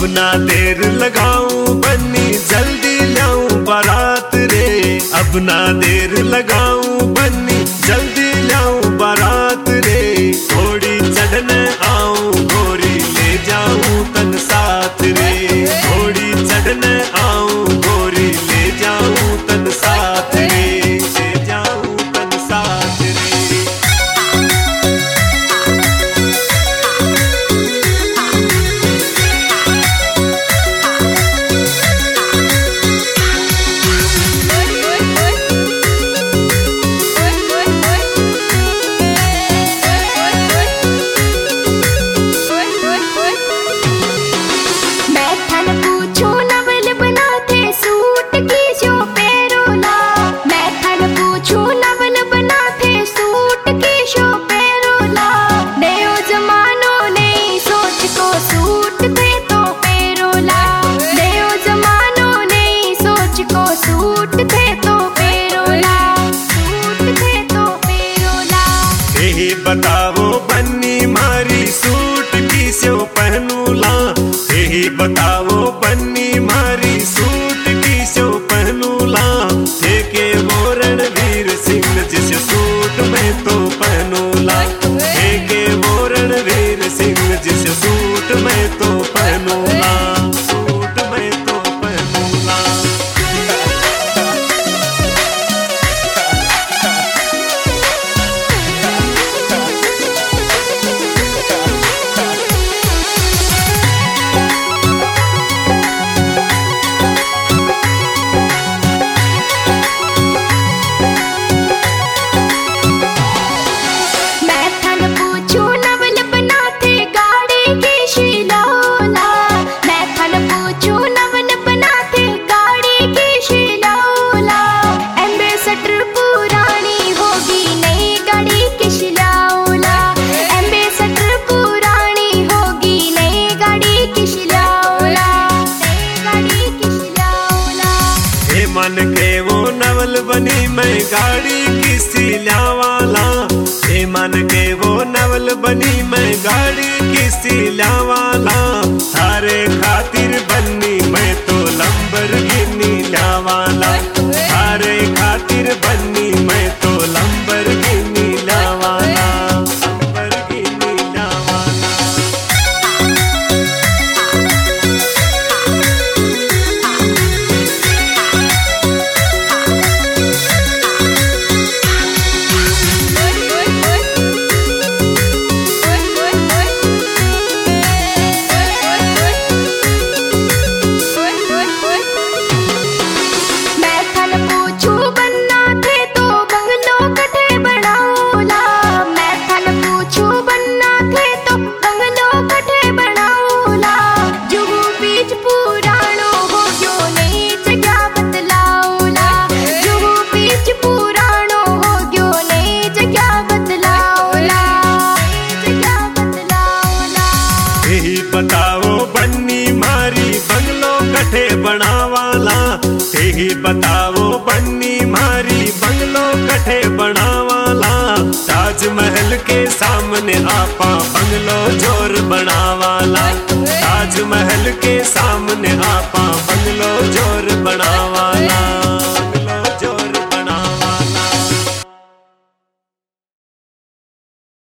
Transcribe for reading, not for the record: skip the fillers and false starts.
ना देर लगाऊं बन्नी जल्दी लाऊं बारात रे। अब ना देर लगाऊं बन्नी जल्दी लाऊं बारात रे। घोड़ी चढ़ने आऊं गोरी ले जाऊं तन साथ रे। घोड़ी चढ़ने आऊं गोरी ले जाऊं तन साथ रे। ले जाऊं तन साथ रे। बताओ बन्नी मारी सूट की स्यो पहनूला। यही बताओ बन्नी मारी सूट की स्यो पहनूला। के वो रणवीर सिंह जिस सूट में तो पहनूला। के वो रणवीर सिंह जिस सूट में तो पहनूला। सूट में तो पहनूला। मन के वो नवल बनी मैं गाड़ी किसी ल्यावाला। ए मन के वो नवल बनी मैं गाड़ी किसी ल्यावाला। थारे खातिर बन्नी मैं तो लंबरगिनी ल्यावाला। थारे खातिर बन्नी मैं तो लंबरगिनी ल्यावाला। लंबरगिनी ल्यावाला। बताओ बन्नी मारी बंगलो कठे बनावाला। यही बताओ बन्नी मारी बंगलो कठे बनावाला। ताजमहल के सामने आपा बंगलो जोर बनावाला। ताजमहल के सामने आपा बंगलो जोर बनावाला।